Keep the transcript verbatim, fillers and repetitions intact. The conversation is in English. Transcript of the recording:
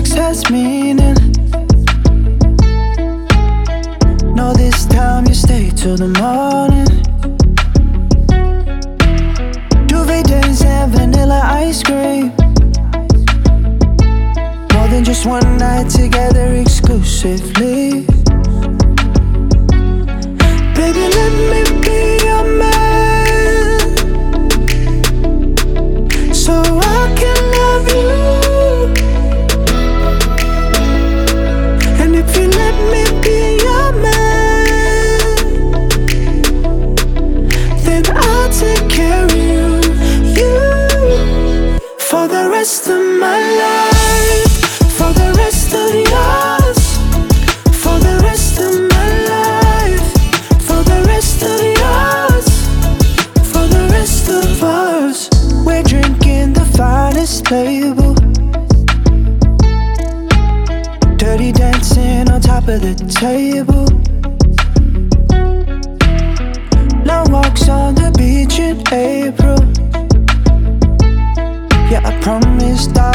sex has meaning. No, this time you stay till the morning. Duvet days and vanilla ice cream. More than just one night together exclusively. Baby, let me be your man, so I can love you. And if you let me be your man, then I'll take care of you, you, for the rest of my life, for the rest of yours, for the rest of my life, for the rest of yours, for the rest of us. We're drinking the finest label, dirty dancing on top of the table, long walks on the beach in April. Yeah, I promised I